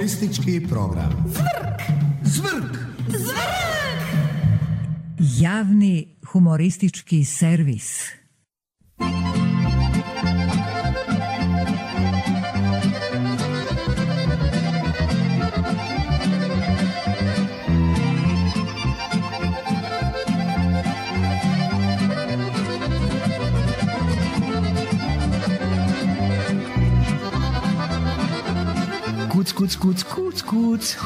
Humoristički program. Zvrk! Zvrk! Zvrk! Javni humoristički servis. Kuc.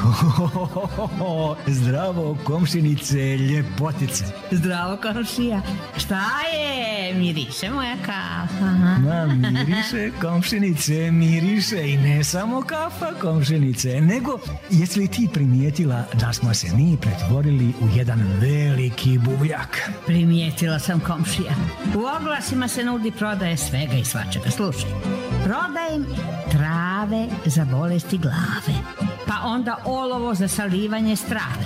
Zdravo, komšinice, ljepotice. Zdravo, komšija. Šta je? Miriše moja kafa. Ma, miriše, komšinice, miriše. I ne samo kafa, komšinice, nego jesi li ti primijetila da smo se mi pretvorili u jedan veliki buvljak? Primijetila sam, komšija. U oglasima se nudi prodaje svega i svačega. Slušaj, prodajem trave za bolesti glave, pa onda olovo za salivanje strave.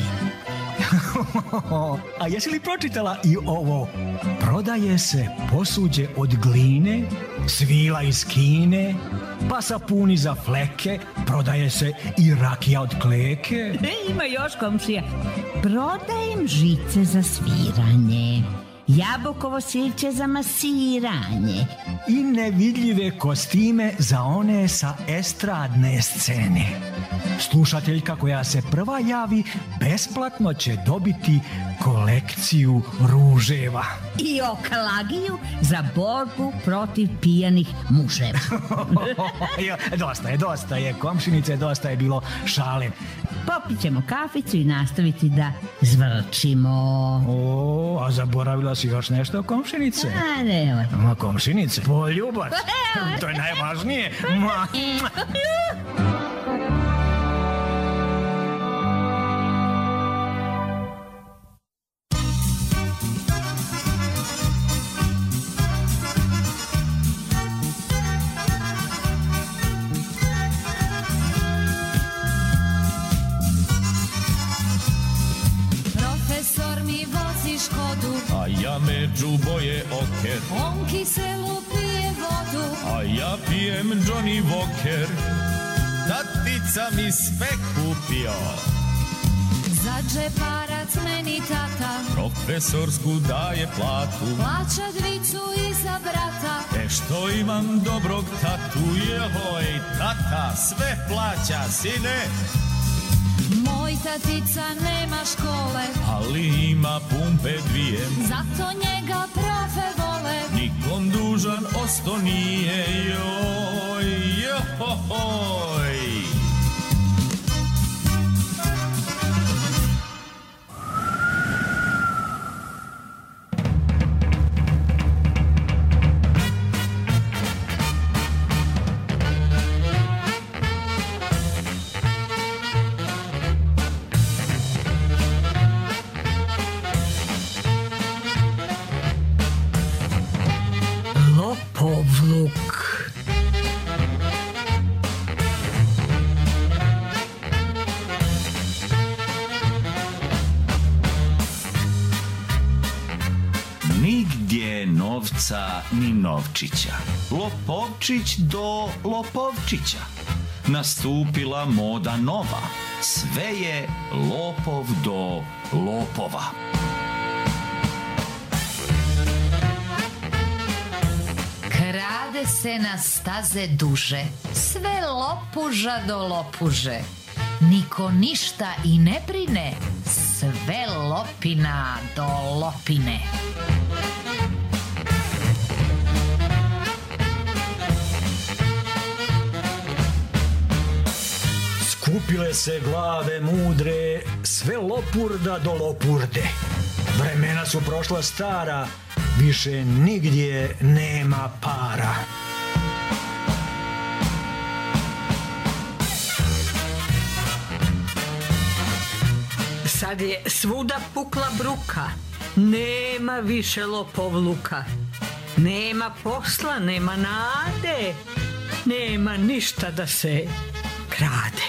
A jesi li pročitala i ovo? Prodaje se posuđe od gline, svila iz Kine, pa sapuni za fleke, prodaje se i rakija od kleke. Ima još, komšija. Prodajem žice za sviranje, jabukovo sirće za masiranje i nevidljive kostime za one sa estradne scene. Slušateljka koja se prva javi besplatno će dobiti kolekciju ruževa. I okalagiju za borbu protiv pijanih muževa. Dosta je, komšinice, dosta je bilo šale. Popit ćemo kaficu i nastaviti da zvrčimo. A zaboravila si još nešto, komšinice? Ne. Ma, komšinice, poljubac. To je najvažnije. A ja među boje oker, on kiselu pije vodu, a ja pijem Johnny Walker. Tatica mi sve kupio, za džeparac meni tata, profesorsku daje platu, plaća dvicu i za brata. Što imam dobrog tatu, jehoj, tata sve plaća, sine. Moj tatica nema škole, ali ima pumpe dvije, zato njega profe vole. Nikom dužan osto nije, joj. Lopovluk. Nigdje novca ni novčića, lopovčić do lopovčića. Nastupila moda nova, sve je lopov do lopova. Krade se na staze duže, sve lopuža do lopuže. Niko ništa i ne brine, sve lopina do lopine. Skupile se glave mudre, sve lopurda do lopurde. Vremena su prošla stara, više nigdje nema para. Sad je svuda pukla bruka, nema više lopovluka. Nema posla, nema nade, nema ništa da se krade.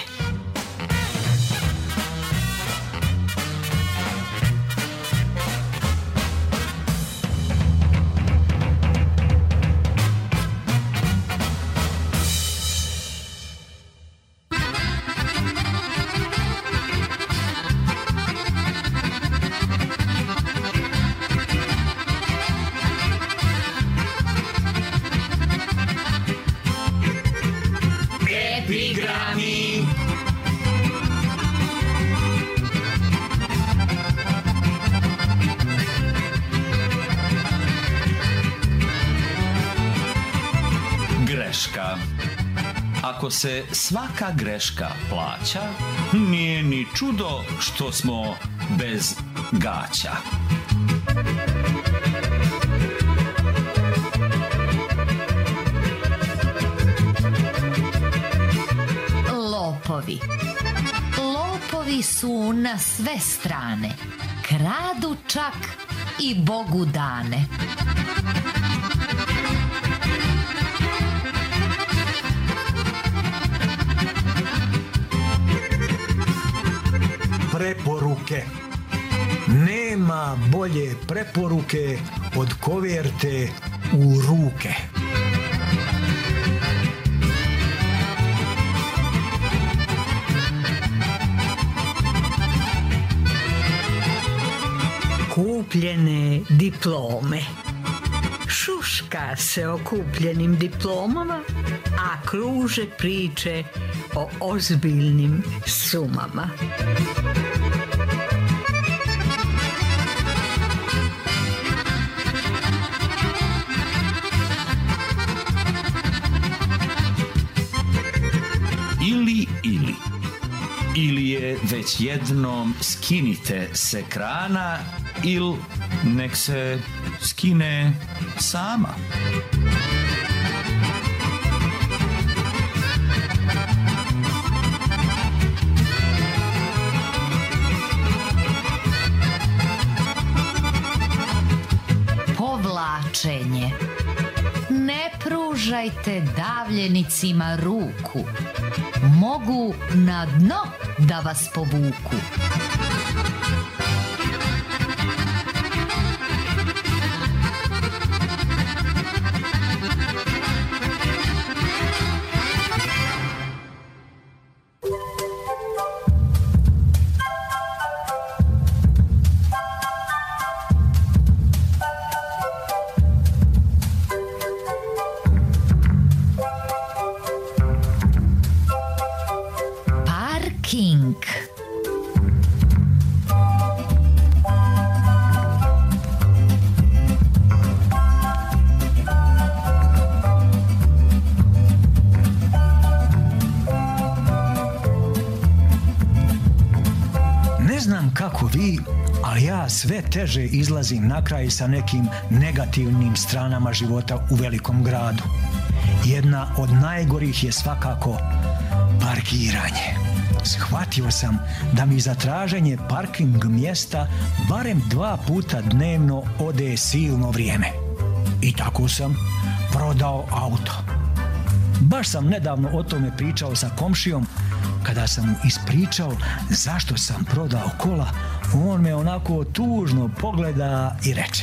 greška. Ako se svaka greška plaća, nije ni čudo što smo bez gaća. Lopovi. Lopovi su na sve strane. Kradu čak i Bogu dane. Preporuke. Nema bolje preporuke od koverte u ruke. Kupljene diplome. Šuška se o kupljenim diplomama, a kruže priče o ozbiljnim sumama. Ili je već jednom skinite s ekrana, ili nek se skine sama. Povlačenje. Ne pružajte davljenicima ruku. Mogu na dno da vas povuku. Parking. Ne znam kako vi, ali ja sve teže izlazim na kraj sa nekim negativnim stranama života u velikom gradu. Jedna od najgorih je svakako parkiranje. Shvatio sam da mi za traženje parking mjesta barem 2 puta dnevno ode silno vrijeme. I tako sam prodao auto. Baš sam nedavno o tome pričao sa komšijom. Kada sam mu ispričao zašto sam prodao kola, on me onako tužno pogleda i reče: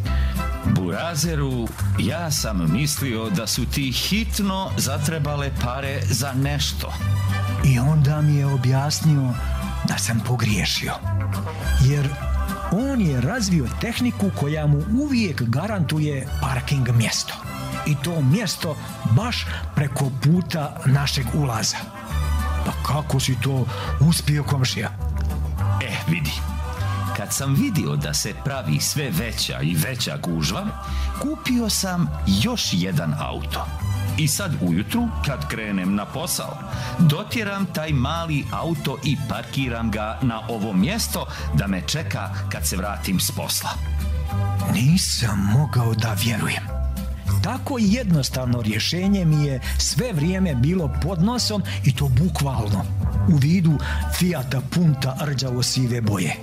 Burazeru, ja sam mislio da su ti hitno zatrebale pare za nešto. I onda mi je objasnio da sam pogriješio. Jer on je razvio tehniku koja mu uvijek garantuje parking mjesto. I to mjesto baš preko puta našeg ulaza. Pa kako si to uspio, komšija? Vidi. Kad sam vidio da se pravi sve veća i veća gužva, kupio sam još jedan auto. I sad ujutru, kad krenem na posao, dotjeram taj mali auto i parkiram ga na ovo mjesto da me čeka kad se vratim s posla. Nisam mogao da vjerujem. Tako jednostavno rješenje mi je sve vrijeme bilo pod nosom i to bukvalno, u vidu Fiata Punta rđavo sive boje.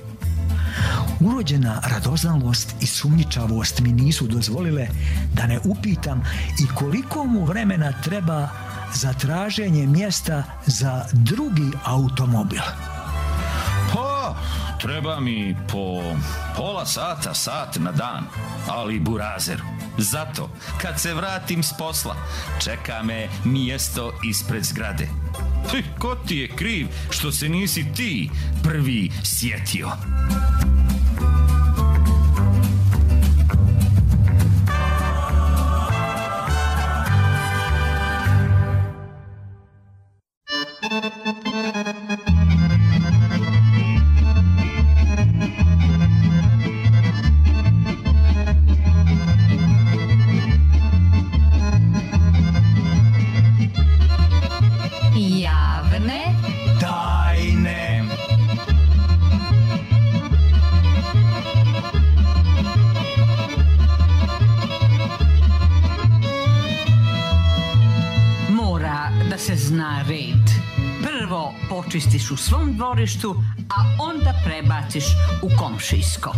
Urođena radoznalost i sumnjičavost mi nisu dozvolile da ne upitam i koliko mu vremena treba za traženje mjesta za drugi automobil. Pa, treba mi po pola sata, sat na dan, ali burazeru. Zato, kad se vratim s posla, čeka me mjesto ispred zgrade. Ko ti je kriv što se nisi ti prvi sjetio? zna red. Prvo počistiš u svom dvorištu, a onda prebaciš u komšijsko.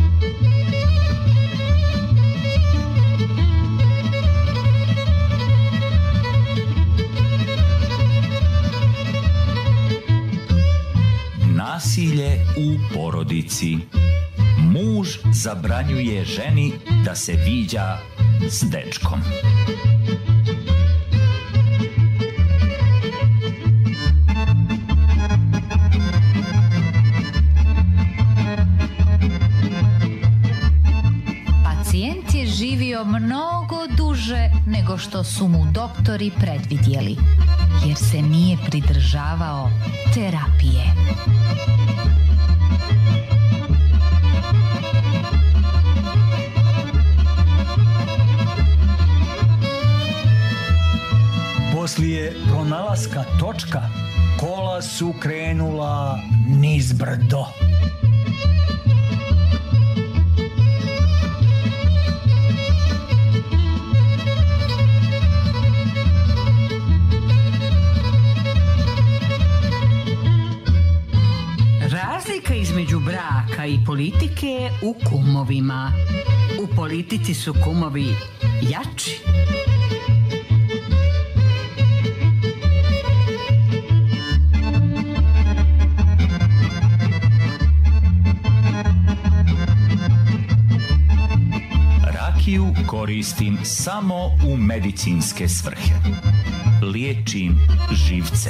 Nasilje u porodici. Muž zabranjuje ženi da se viđa s dečkom. Pacijent je živio mnogo duže nego što su mu doktori predvidjeli, jer se nije pridržavao terapije. Poslije pronalaska točka, kola su krenula niz brdo. Razlika između braka i politike je u kumovima. U politici su kumovi jači. Rakiju koristim samo u medicinske svrhe. Liječim živce.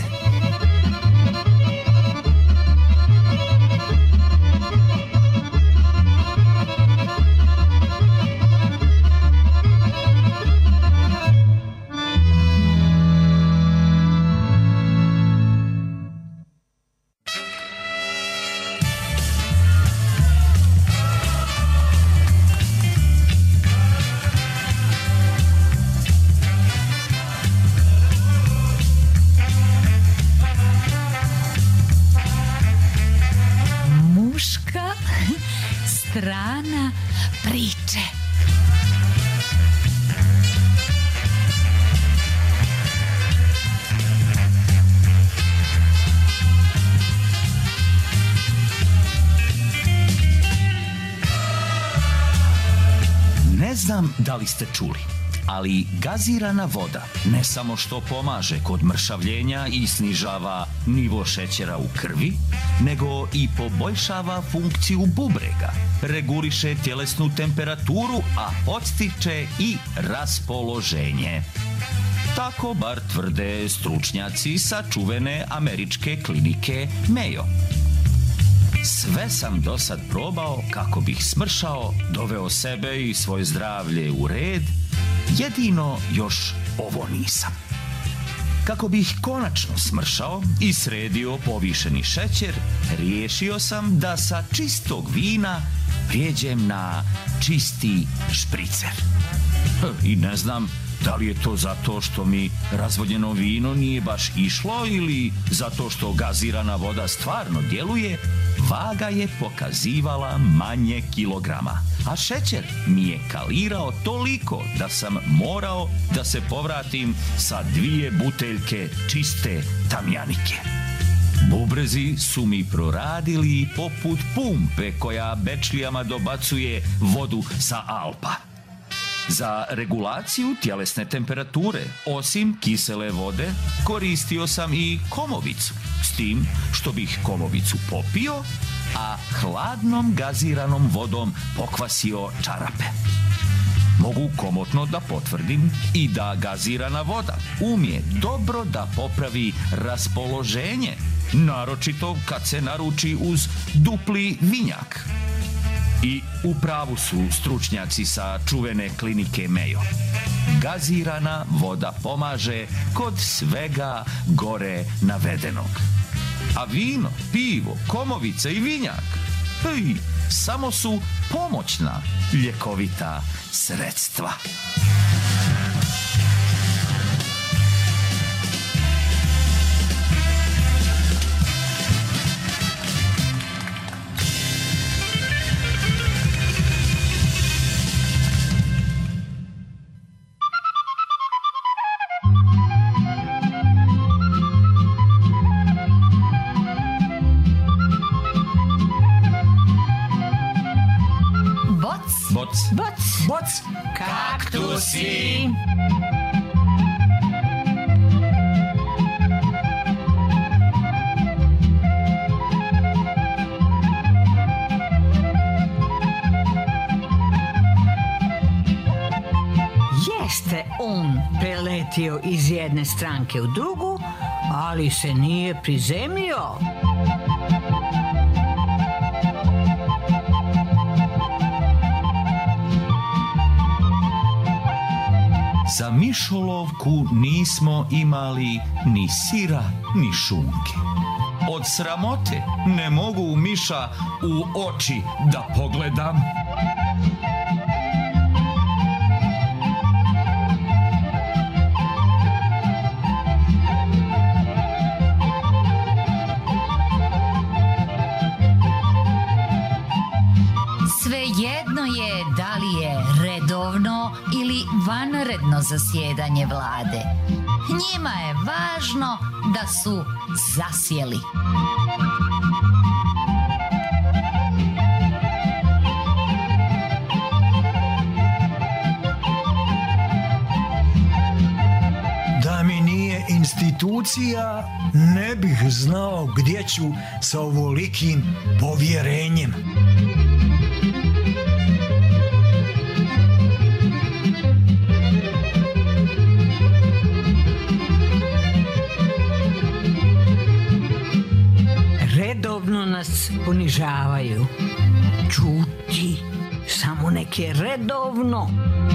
Strana priče. Ne znam da li ste čuli, ali gazirana voda ne samo što pomaže kod mršavljenja i snižava nivo šećera u krvi, nego i poboljšava funkciju bubrega, reguliše tjelesnu temperaturu, a podstiče i raspoloženje. Tako bar tvrde stručnjaci sa čuvene američke klinike Mayo. Sve sam do sad probao kako bih smršao, doveo sebe i svoje zdravlje u red, jedino još ovo nisam. Kako bih konačno smršao i sredio povišeni šećer, riješio sam da sa čistog vina prijeđem na čisti špricer. I ne znam da li je to zato što mi razvodnjeno vino nije baš išlo ili zato što gazirana voda stvarno djeluje, vaga je pokazivala manje kilograma, a šećer mi je kalirao toliko da sam morao da se povratim sa 2 buteljke čiste tamjanike. Bubrezi su mi proradili poput pumpe koja bečlijama dobacuje vodu sa Alpa. Za regulaciju tjelesne temperature, osim kisele vode, koristio sam i komovicu, s tim što bih komovicu popio, a hladnom gaziranom vodom pokvasio čarape. Mogu komotno da potvrdim i da gazirana voda umije dobro da popravi raspoloženje, naročito kad se naruči uz dupli vinjak. I u pravu su stručnjaci sa čuvene klinike Mayo. Gazirana voda pomaže kod svega gore navedenog. A vino, pivo, komovica i vinjak, samo su pomoćna ljekovita sredstva. boc. Boc! Kaktusi. Jeste on preletio iz jedne stranke u drugu, ali se nije prizemljio. Za mišolovku nismo imali ni sira, ni šunke. Od sramote ne mogu miša u oči da pogledam. Svejedno je da li je redovno ili vanredno zasjedanje vlade. Njima je važno da su zasjeli. Da mi nije institucija, ne bih znao gdje ću sa ovolikim povjerenjem. Redovno nas ponižavaju. Čuti, samo neke redovno.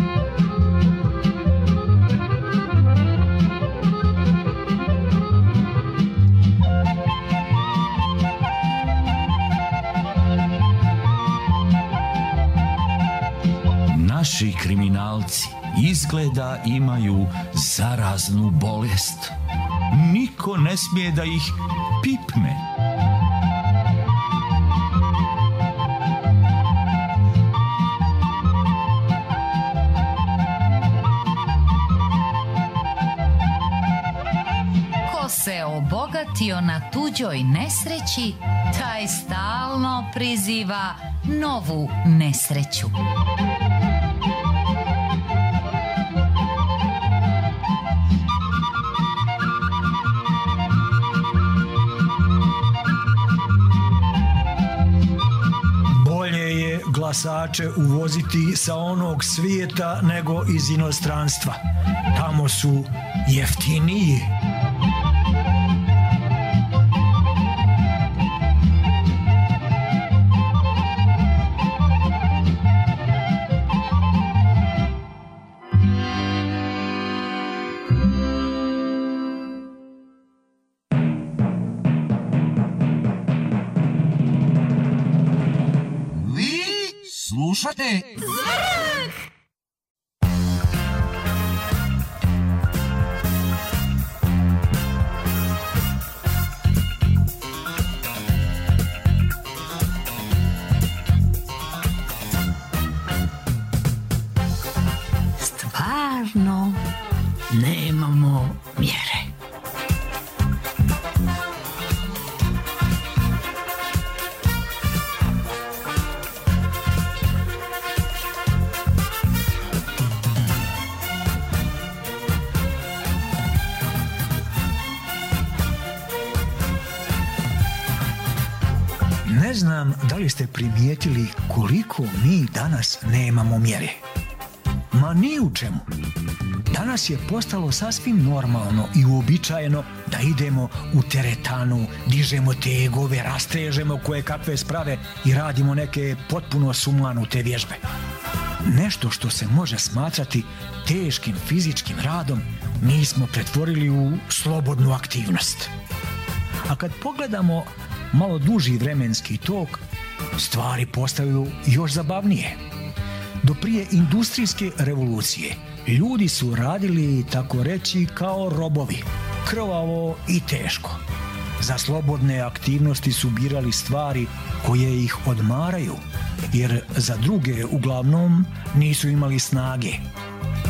Naši kriminalci izgleda imaju zaraznu bolest. Niko ne smije da ih pipne. Ko se obogatio na tuđoj nesreći, taj stalno priziva novu nesreću. glasače uvoziti sa onog svijeta nego iz inostranstva. Tamo su jeftiniji. Slušate Zvrk! Stvarno nemamo mjere. Ne znam da li ste primijetili koliko mi danas nemamo mjere. Ma ni u čemu. Danas je postalo sasvim normalno i uobičajeno da idemo u teretanu, dižemo tegove, rastrežemo koje kakve sprave i radimo neke potpuno sumanute vježbe. Nešto što se može smatrati teškim fizičkim radom mi smo pretvorili u slobodnu aktivnost. A kad pogledamo malo duži vremenski tok, stvari postaju još zabavnije. Do prije industrijske revolucije ljudi su radili, tako reći, kao robovi, krvavo i teško. Za slobodne aktivnosti su birali stvari koje ih odmaraju, jer za druge uglavnom nisu imali snage.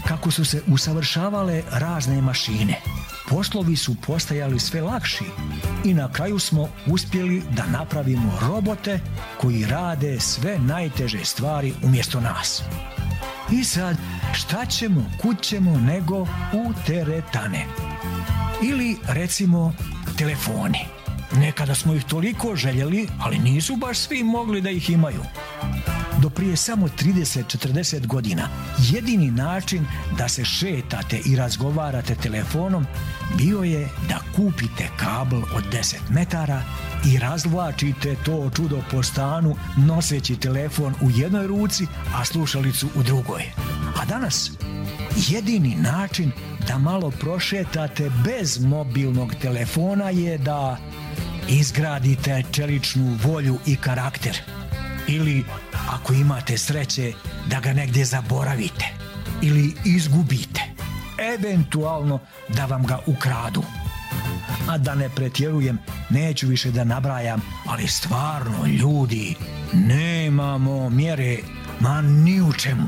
kako su se usavršavale razne mašine, poslovi su postajali sve lakši i na kraju smo uspjeli da napravimo robote koji rade sve najteže stvari umjesto nas. I sad, šta ćemo, kud ćemo nego u teretane. Ili, recimo, telefoni. Nekada smo ih toliko željeli, ali nisu baš svi mogli da ih imaju. Do prije samo 30-40 godina jedini način da se šetate i razgovarate telefonom bio je da kupite kabel od 10 metara i razvlačite to čudo po stanu noseći telefon u jednoj ruci, a slušalicu u drugoj. A danas jedini način da malo prošetate bez mobilnog telefona je da izgradite čeličnu volju i karakter. Ili, ako imate sreće, da ga negdje zaboravite. Ili izgubite. Eventualno da vam ga ukradu. A da ne pretjerujem, neću više da nabrajam, ali stvarno, ljudi, nemamo mjere, ma ni u čemu.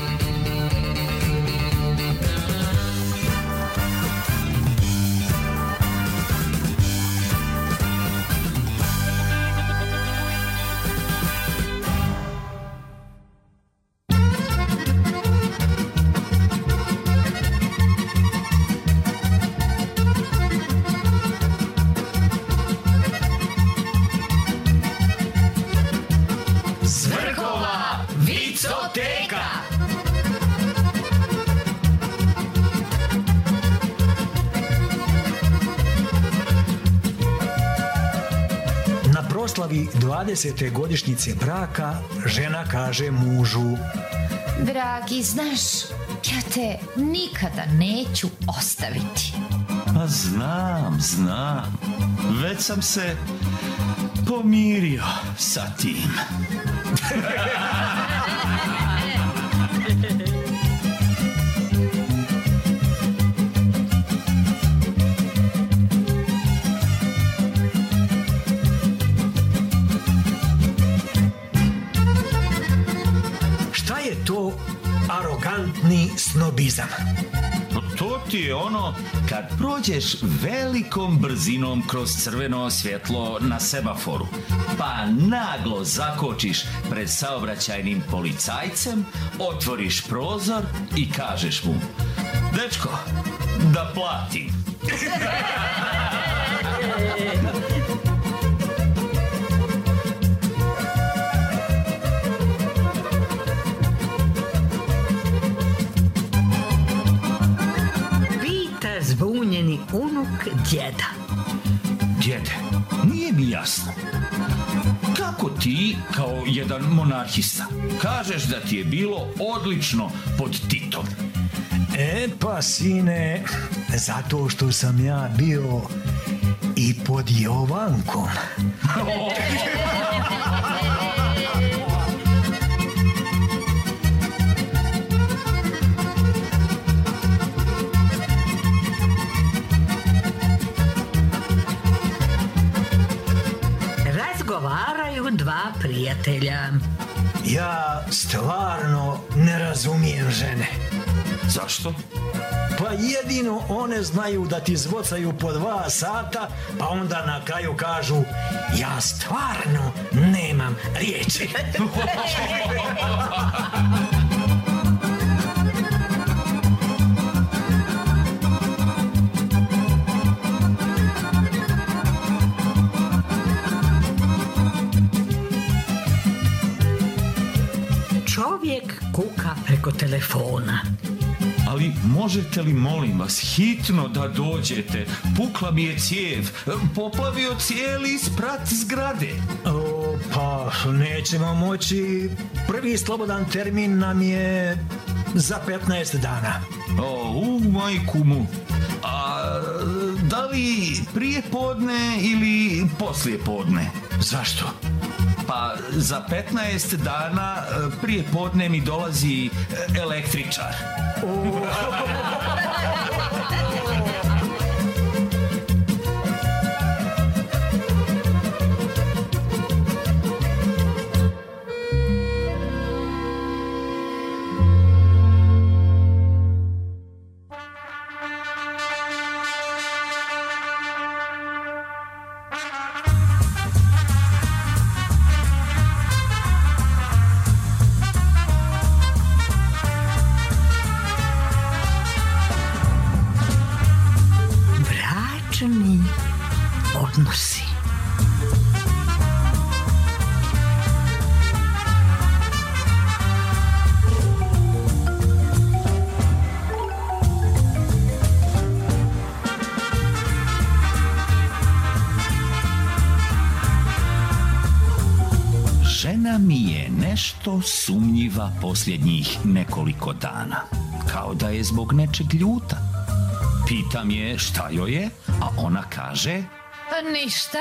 Proslavi 20. godišnjice braka žena kaže mužu: Dragi, znaš, ja te nikada neću ostaviti. Pa znam. Već sam se pomirio sa tim. To arogantni snobizam. To ti je ono kad prođeš velikom brzinom kroz crveno svjetlo na semaforu, pa naglo zakočiš pred saobraćajnim policajcem, otvoriš prozor i kažeš mu: dečko, da platim. Zbunjeni unuk djeda. Djede, nije mi jasno. Kako ti, kao jedan monarhista, kažeš da ti je bilo odlično pod Titom? Pa sine, zato što sam ja bio i pod Jovankom. Razgovaraju dva prijatelja. Ja stvarno ne razumijem žene. Zašto? Pa jedino one znaju da ti zvocaju po 2 sata, pa onda na kraju kažu: ja stvarno nemam riječi. Čovjek kuka preko telefona. Ali možete li, molim vas, hitno da dođete? Pukla mi je cijev, poplavio cijeli sprat zgrade. Pa nećemo moći. Prvi slobodan termin nam je za 15 dana. Majku mu. A da li prije podne ili poslije podne? Zašto? Pa za 15 dana prije podne mi dolazi električar. odnosi. Žena mi je nešto sumnjiva posljednjih nekoliko dana. Kao da je zbog nečeg ljuta. Pitam je šta joj je, a ona kaže... Ništa.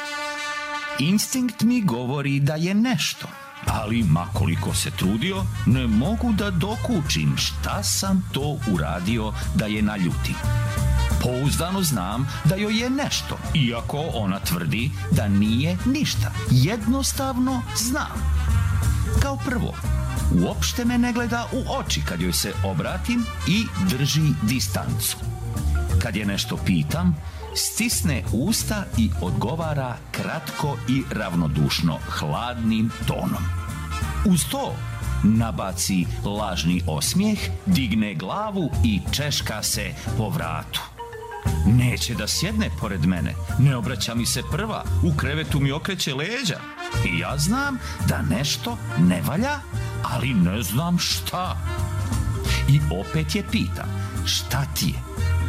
Instinkt mi govori da je nešto. Ali makoliko se trudio, ne mogu da dokučim šta sam to uradio da je naljutim. Pouzdano znam da joj je nešto, iako ona tvrdi da nije ništa. Jednostavno znam. Kao prvo, uopšte me ne gleda u oči kad joj se obratim i drži distancu. Kad je nešto pitam, stisne usta i odgovara kratko i ravnodušno, hladnim tonom. Uz to nabaci lažni osmijeh, digne glavu i češka se po vratu. Neće da sjedne pored mene, ne obraća mi se prva, u krevetu mi okreće leđa. I ja znam da nešto ne valja, ali ne znam šta. I opet je pitam, šta ti je?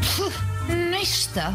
Ništa.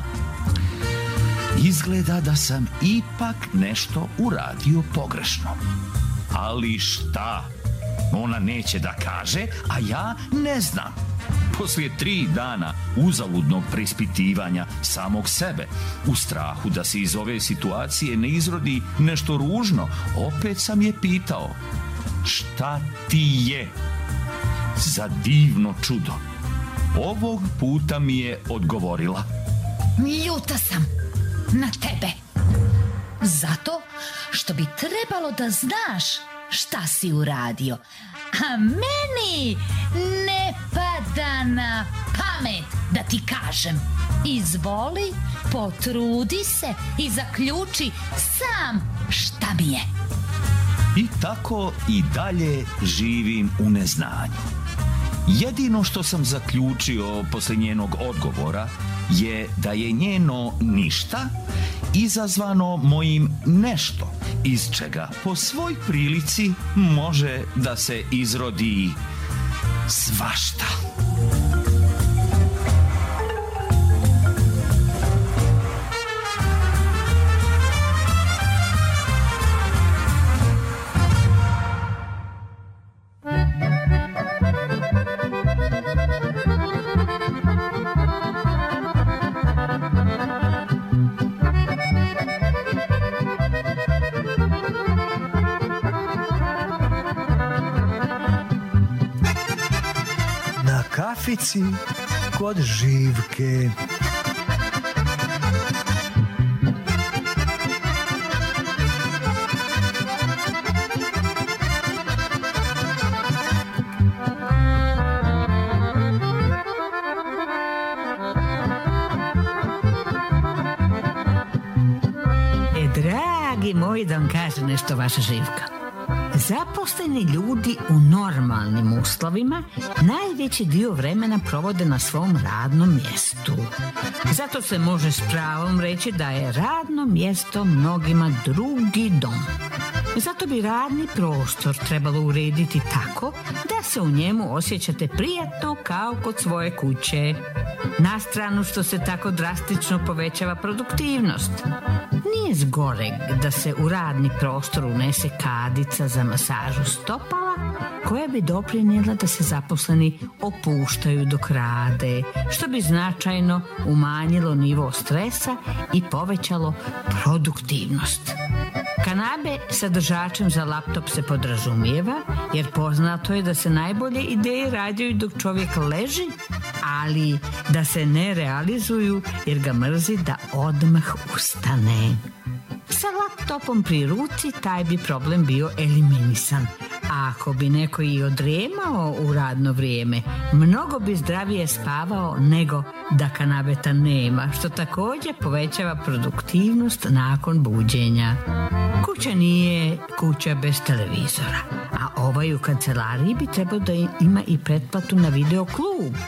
Izgleda da sam ipak nešto uradio pogrešno. Ali šta? Ona neće da kaže, a ja ne znam. Poslije 3 dana uzaludnog preispitivanja samog sebe, u strahu da se iz ove situacije ne izrodi nešto ružno, opet sam je pitao, šta ti je? Za divno čudo, ovog puta mi je odgovorila. Ljuta sam na tebe. Zato što bi trebalo da znaš šta si uradio. A meni ne pada na pamet da ti kažem. Izvoli, potrudi se i zaključi sam šta mi je. I tako i dalje živim u neznanju. Jedino što sam zaključio posle njenog odgovora je da je njeno ništa izazvano mojim nešto, iz čega po svoj prilici može da se izrodi svašta. Kafici kod Živke. Dragi moji, da vam kaže nešto vaša Živka. Zaposleni ljudi u normalnim uslovima najveći dio vremena provode na svom radnom mjestu. Zato se može s pravom reći da je radno mjesto mnogima drugi dom. Zato bi radni prostor trebalo urediti tako da se u njemu osjećate prijatno kao kod svoje kuće. Na stranu što se tako drastično povećava produktivnost. Nije zgoreg da se u radni prostor unese kadica za masažu stopala koja bi doprinijela da se zaposleni opuštaju dok rade, što bi značajno umanjilo nivo stresa i povećalo produktivnost. Kanabe sa držačem za laptop se podrazumijeva, jer poznato je da se najbolje ideje rađaju dok čovjek leži, ali da se ne realizuju jer ga mrzi da odmah ustane. Sa laptopom pri ruci taj bi problem bio eliminisan. A ako bi neko i odremao u radno vrijeme, mnogo bi zdravije spavao nego da kanabeta nema, što također povećava produktivnost nakon buđenja. Kuća nije kuća bez televizora, a ovaj u kancelariji bi trebao da ima i pretplatu na video klub.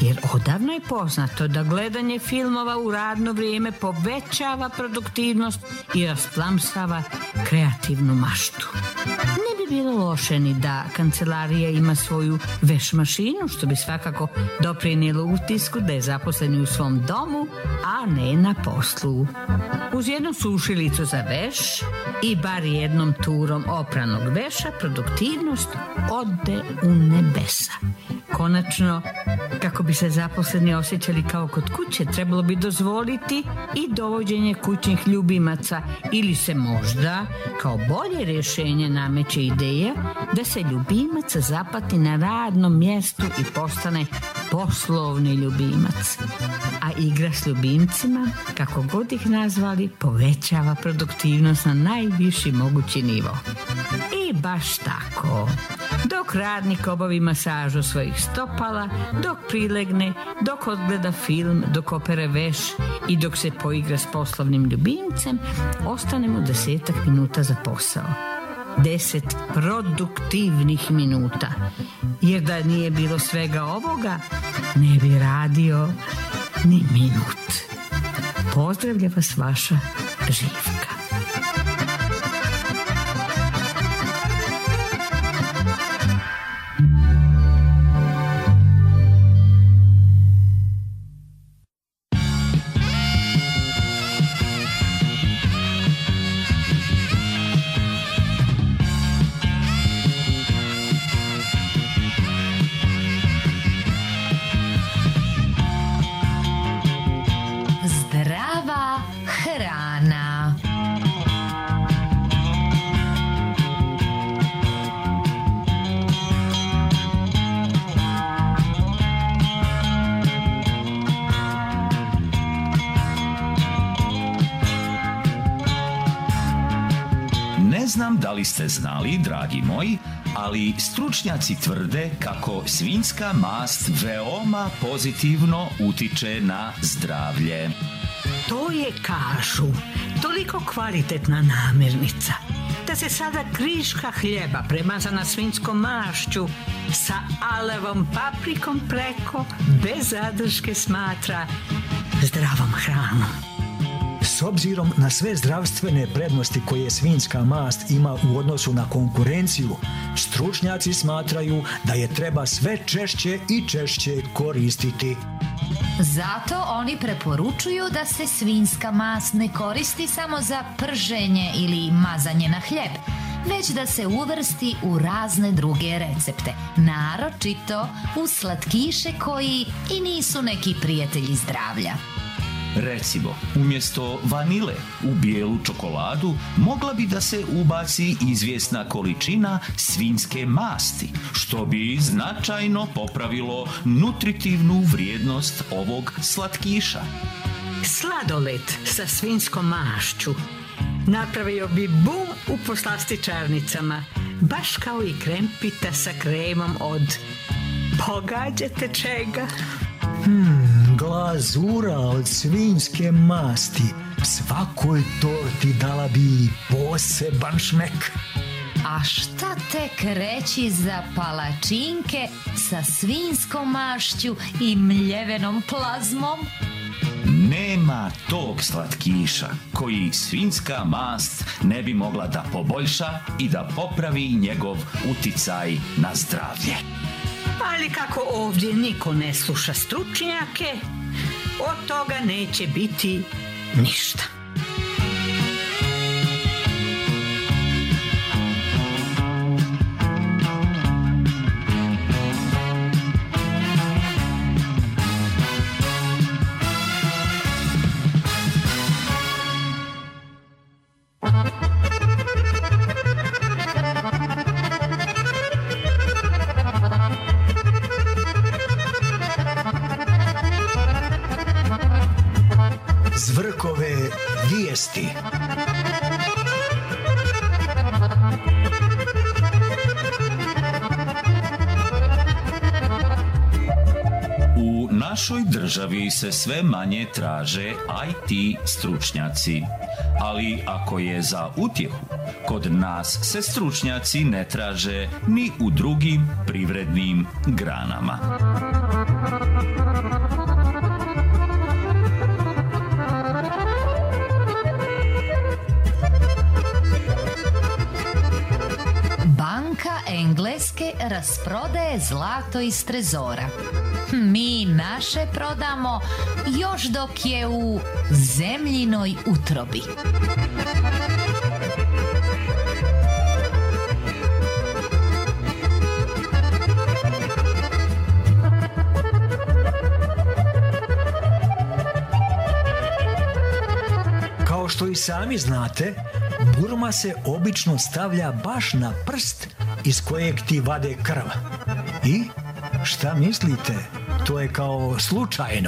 Jer odavno je poznato da gledanje filmova u radno vrijeme povećava produktivnost i rasplamsava kreativnu maštu. Ne bi bilo loše ni da kancelarija ima svoju veš mašinu, što bi svakako doprinijelo utisku da je zaposleni u svom domu, a ne na poslu. Uz jednu sušilicu za veš i bar jednom turom opranog veša produktivnost ode u nebesa. Konačno, kako bi se zaposleni osjećali kao kod kuće, trebalo bi dozvoliti i dovođenje kućnih ljubimaca ili se možda kao bolje rješenje nameće ideja da se ljubimac zapati na radnom mjestu i postane poslovni ljubimac. A igra s ljubimcima, kako god ih nazvali, povećava produktivnost na najviši mogući nivo. I baš tako. Dok radnik obavi masažu svojih stopala, dok prilegne, dok odgleda film, dok opere veš i dok se poigra s poslovnim ljubimcem, ostane mu 10 minuta za posao. 10 produktivnih minuta. Jer da nije bilo svega ovoga, ne bi radio ni minut. Pozdravlja vas vaša Živka. Ne znam da li ste znali, dragi moji, ali stručnjaci tvrde kako svinjska mast veoma pozitivno utiče na zdravlje. To je, kažu, toliko kvalitetna namirnica da se sada kriška hljeba premazana svinjskom mašću sa alevom paprikom preko bez zadrške smatra zdravom hranom. S obzirom na sve zdravstvene prednosti koje svinjska mast ima u odnosu na konkurenciju, stručnjaci smatraju da je treba sve češće i češće koristiti. Zato oni preporučuju da se svinjska mast ne koristi samo za prženje ili mazanje na hljeb, već da se uvrsti u razne druge recepte, naročito u slatkiše koji i nisu neki prijatelji zdravlja. Recimo, umjesto vanile u bijelu čokoladu mogla bi da se ubaci izvjesna količina svinjske masti, što bi značajno popravilo nutritivnu vrijednost ovog slatkiša. Sladoled sa svinjskom mašću napravio bi bum u poslastičarnicama, baš kao i krempita sa kremom od pogađate čega? Glazura od svinjske masti svakoj torti dala bi poseban šmek. A šta tek reći za palačinke sa svinjskom mašću i mljevenom plazmom? Nema tog slatkiša koji svinjska mast ne bi mogla da poboljša i da popravi njegov uticaj na zdravlje. Ali kako ovdje niko ne sluša stručnjake, od toga neće biti ništa. Zvrkove vijesti. U našoj državi se sve manje traže IT stručnjaci, ali ako je za utjehu, kod nas se stručnjaci ne traže ni u drugim privrednim granama. rasprodaje zlato iz trezora. Mi naše prodamo još dok je u zemljinoj utrobi. Kao što i sami znate, burma se obično stavlja baš na prst iz kojeg ti vade krv. I šta mislite? To je kao slučajno.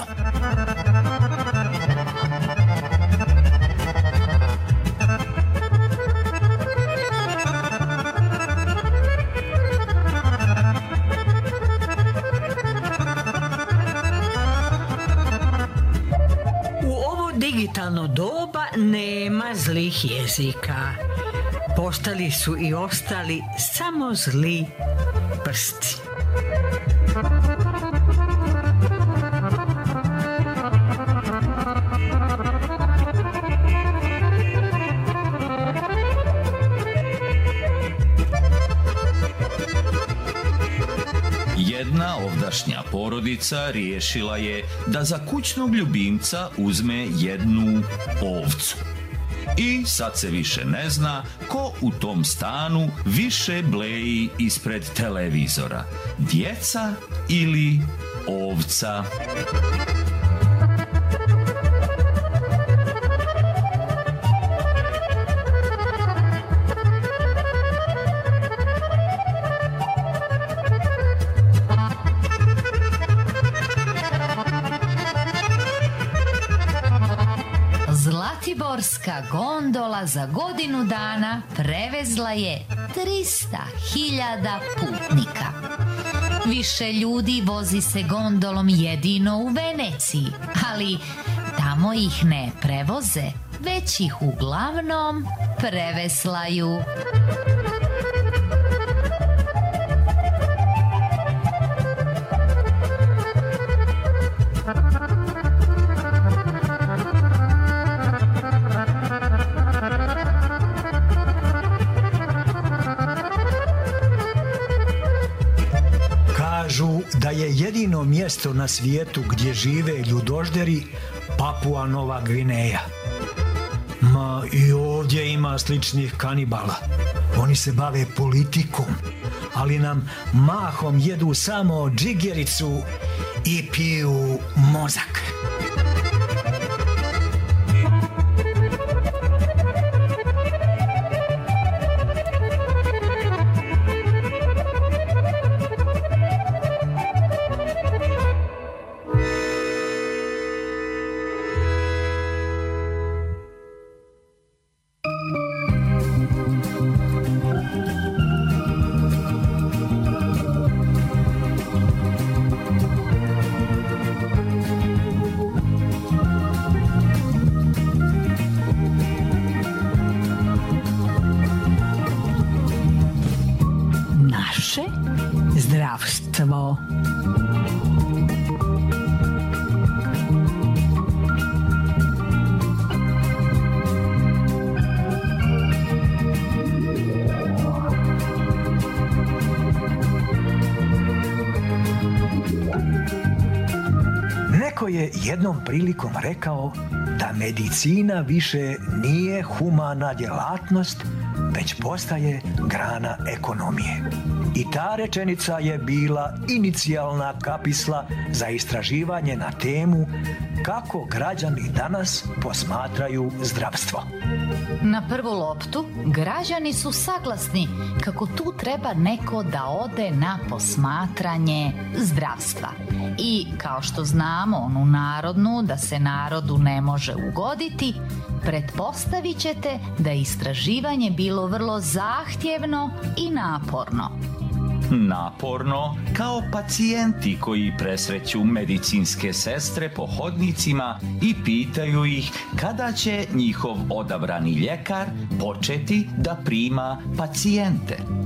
Digitalno doba nema zlih jezika. Postali su i ostali samo zli prsti. Jedna ovdašnja porodica riješila je da za kućnog ljubimca uzme jednu ovcu. I sad se više ne zna ko u tom stanu više bleji ispred televizora. Djeca ili ovca. Zlatiborska gondola za godinu dana prevezla je 300.000 putnika. Više ljudi vozi se gondolom jedino u Veneciji, ali tamo ih ne prevoze, već ih uglavnom preveslaju. Da je jedino mjesto na svijetu gdje žive ljudožderi Papua Nova Gvineja. Ma i ovdje ima sličnih kanibala. Oni se bave politikom, ali nam mahom jedu samo džigericu i piju mozak. Zdravstvo. Neko je jednom prilikom rekao da medicina više nije humana djelatnost, već postaje grana ekonomije. I ta rečenica je bila inicijalna kapisla za istraživanje na temu kako građani danas posmatraju zdravstvo. Na prvu loptu građani su saglasni kako tu treba neko da ode na posmatranje zdravstva. I kao što znamo onu narodnu da se narodu ne može ugoditi, pretpostavit ćete da je istraživanje bilo vrlo zahtjevno i naporno. Naporno kao pacijenti koji presreću medicinske sestre po hodnicima i pitaju ih kada će njihov odabrani ljekar početi da prima pacijente.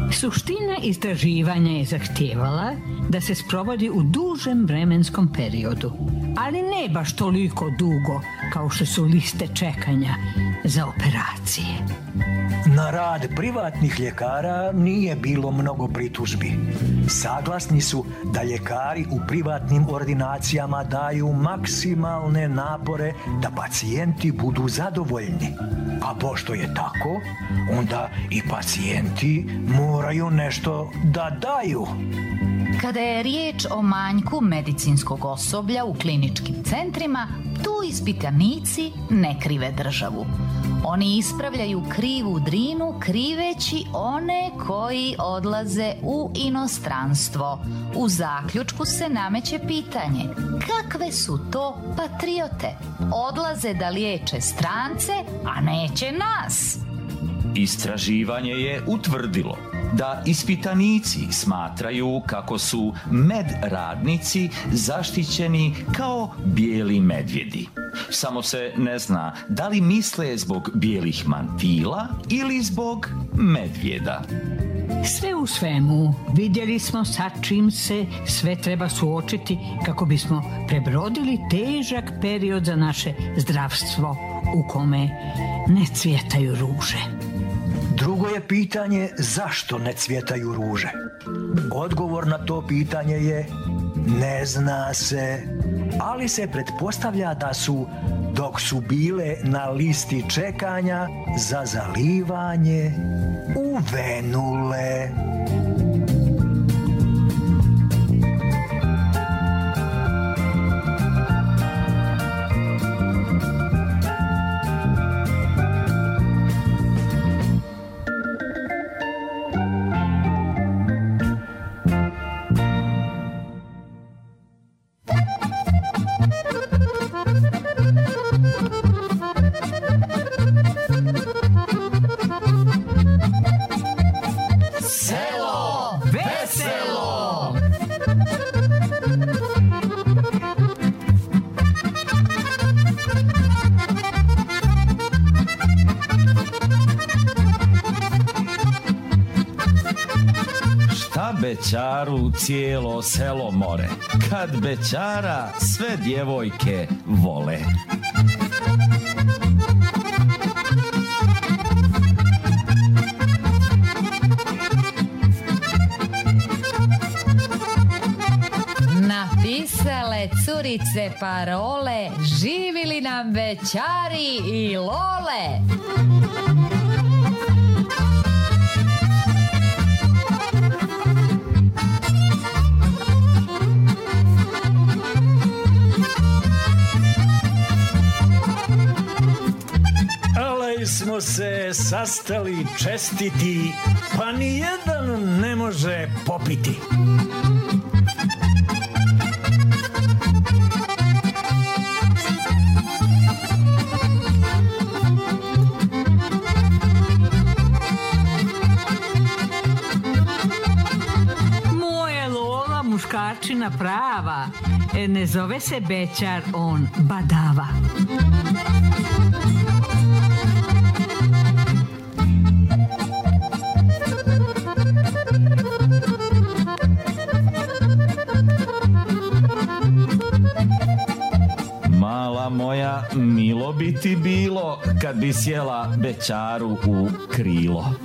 Suština istraživanja je zahtijevala da se sprovodi u dužem vremenskom periodu, ali ne baš toliko dugo kao što su liste čekanja za operacije. Na rad privatnih ljekara nije bilo mnogo pritužbi. Saglasni su da ljekari u privatnim ordinacijama daju maksimalne napore da pacijenti budu zadovoljni. A pošto je tako, onda i pacijenti moraju nešto da daju. Kada je riječ o manjku medicinskog osoblja u kliničkim centrima, tu ispitanici ne krive državu. Oni ispravljaju krivu drinu kriveći one koji odlaze u inostranstvo. U zaključku se nameće pitanje: kakve su to patriote? Odlaze da liječe strance, a neće nas. Istraživanje je utvrdilo da ispitanici smatraju kako su med radnici zaštićeni kao bijeli medvjedi. Samo se ne zna da li misle zbog bijelih mantila ili zbog medvjeda. Sve u svemu vidjeli smo sa čim se sve treba suočiti kako bismo prebrodili težak period za naše zdravstvo u kome ne cvjetaju ruže. Drugo je pitanje zašto ne cvjetaju ruže. Odgovor na to pitanje je ne zna se, ali se pretpostavlja da su, dok su bile na listi čekanja za zalivanje, uvenule. Bećaru cijelo selo more, kad bećara sve djevojke vole. Napisale curice parole, živili nam bećari i lole. Smo se sastali čestiti, pa nijedan ne može popiti. Moja Lola, muškarčina prava, ne zove se bećar, on badava. Mala moja, milo bi ti bilo kad bi sjela bećaru u krilo.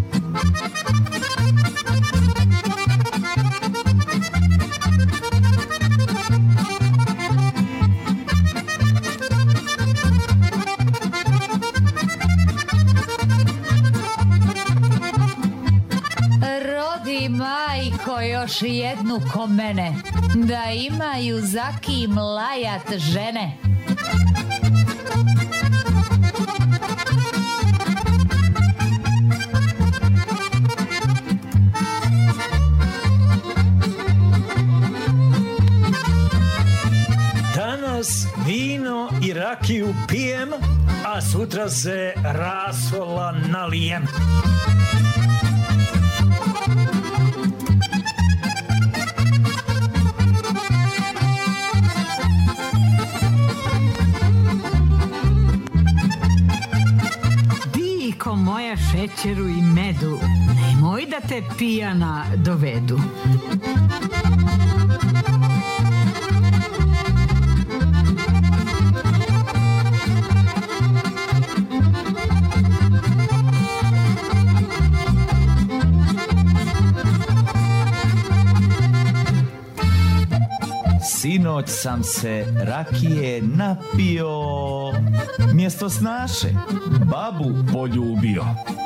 Rodi majko još jednu ko mene, da imaju za kim lajat žene. Danas vino i rakiju pijem, a sutra se rasola nalijem. Diko moja šećeru i medu, nemoj nemoj da te pijana dovedu. Sinoć sam se rakije napio, mjesto snaše babu poljubio.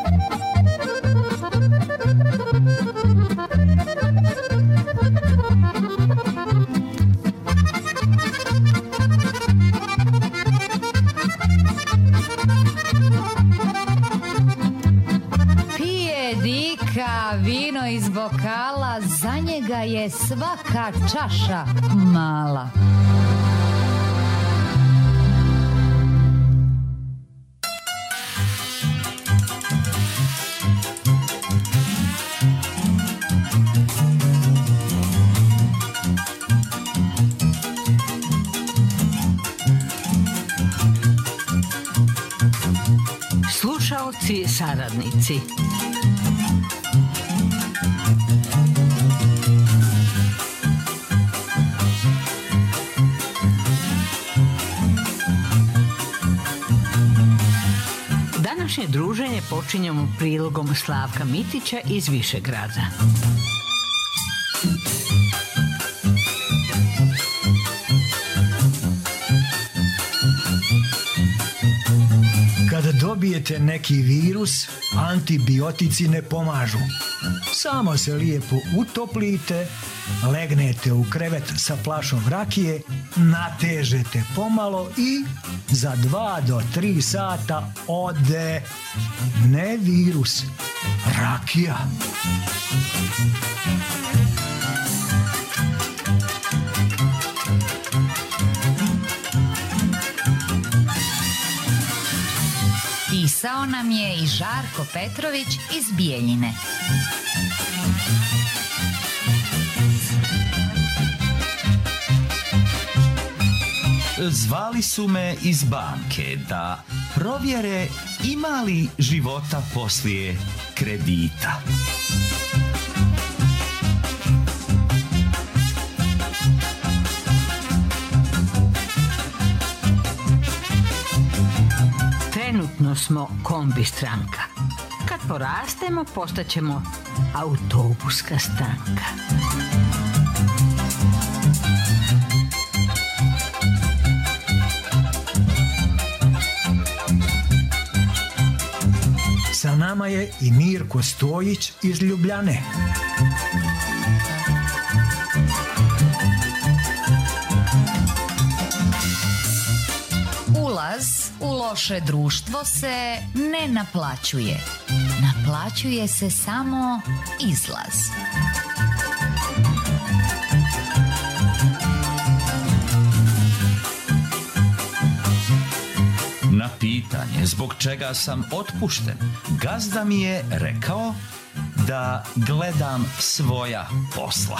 Pije dika vino iz bokala, za njega je svaka čaša mala. Slušaoci, saradnici, današnje druženje počinjemo prilogom Slavka Mitića iz Višegrada. Kada dobijete neki virus, antibiotici ne pomažu. Samo se lijepo utoplite, legnete u krevet sa flašom rakije, natežete pomalo i za 2 do 3 sata ode. Ne virus, rakija. Pisao nam je i Žarko Petrović iz Bijeljine. Zvali su me iz banke da provjere ima li života poslije kredita. Trenutno smo kombi stranka. Kad porastemo, postaćemo autobuska stranka. Sa nama je i Mirko Stojić iz Ljubljane. Ulaz u loše društvo se ne naplaćuje. Naplaćuje se samo izlaz. Na pitanje zbog čega sam otpušten, gazda mi je rekao da gledam svoja posla.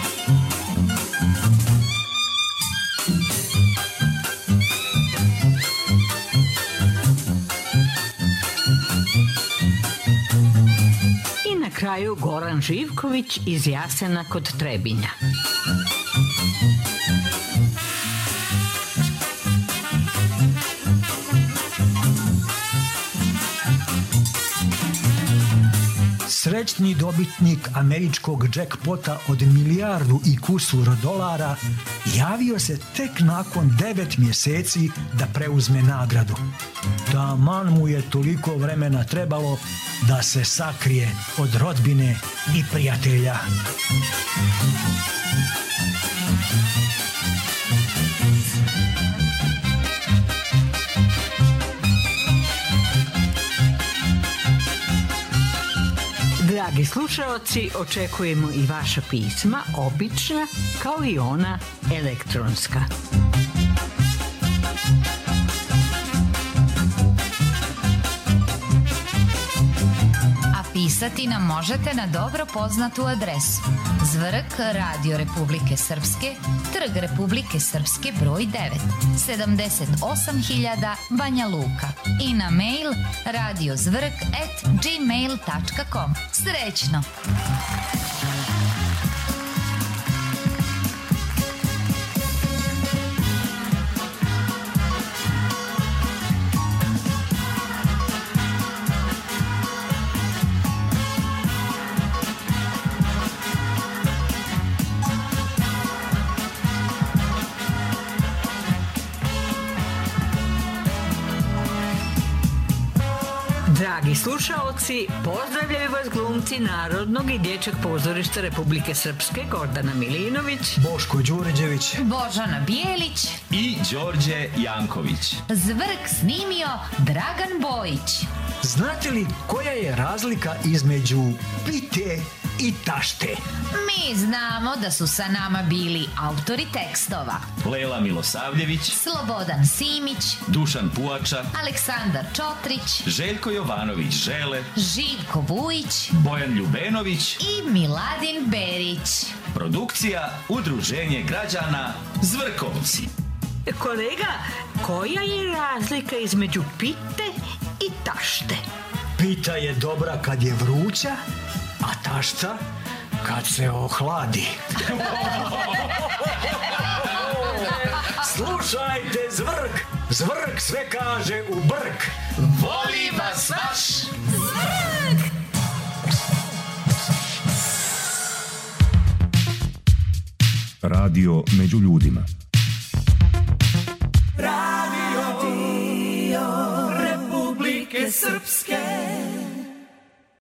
I na kraju Goran Živković iz Jasena kod Trebinja. Srećni dobitnik američkog jackpota od milijardu i kusur dolara javio se tek nakon 9 mjeseci da preuzme nagradu. Taman mu je toliko vremena trebalo da se sakrije od rodbine i prijatelja. Dragi slušaoci, očekujemo i vaša pisma, obična kao i ona elektronska. A pisati nam možete na dobro poznatu adresu Zvrk, Radio Republike Srpske, Trg Republike Srpske broj 9, 78.000 Banja Luka i na mail radiozvrk@gmail.com. Srećno! Dragi slušaoci, pozdravljaju vas glumci Narodnog i dječjeg pozorišta Republike Srpske Gordana Milinović, Boško Đurđević, Božana Bijelić i Đorđe Janković. Zvrk snimio Dragan Bojić. Znate li koja je razlika između pite i tašte? Mi znamo da su sa nama bili autori tekstova Lela Milosavljević, Slobodan Simić, Dušan Puača, Aleksandar Čotrić, Željko Jovanović Žele, Živko Vujić Bojan Ljubenović i Miladin Berić. Produkcija Udruženje građana Zvrkovci. Kolega, koja je razlika između pite i tašte? Pita je dobra kad je vruća, a tašta kad se ohladi. Slušajte Zvrk, Zvrk sve kaže u brk. Voli vas vaš Zvrk! Radio među ljudima. Radio Republike Srpske.